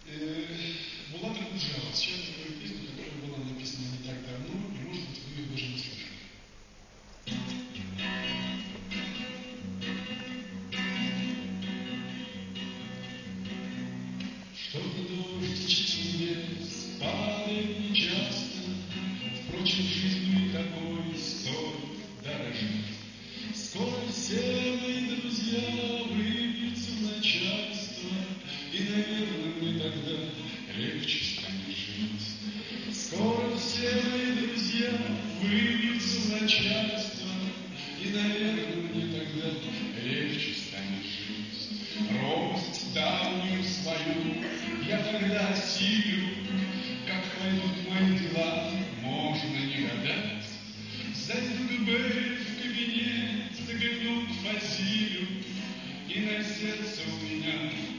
Булат Акуджава. Сейчас такую песню, которая была написана не так давно, и, может быть, вы ее даже не слышали. Что-то дождичек с небес падает нечасто, впрочем, жизнью такой стоит дорожить. Скоро все мои друзья выпьются в начальство, и, наверное, мне тогда легче станет жить. Скоро все мои друзья выпьются в начальство, и, наверное, мне тогда легче станет жить. Робость давнюю свою я тогда осилю, как пойдут мои дела, можно не гадать. Зайдут Б в кабинет, заглянут Фазилю, и на сердце у меня